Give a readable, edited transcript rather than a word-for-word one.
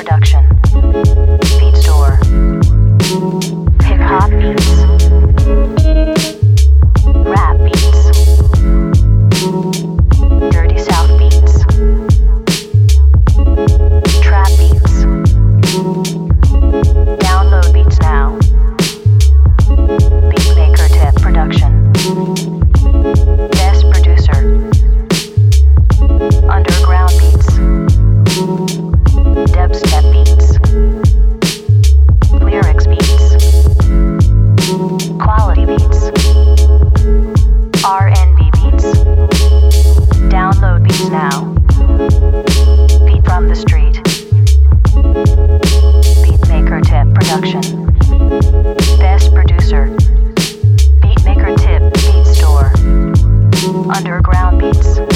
Production. Beat Store. Hip Hop Beats. Rap Beats. Dirty South Beats. Trap Beats. Download beats now. Beatmaker Tip Production. Best Producer. Underground Beats. Dubstep Beats. Lyrics Beats. Quality Beats. R&B Beats. Download beats now. Beat from the street. Beatmaker Tip Production. Best Producer. Beatmaker Tip Beat Store. Underground Beats.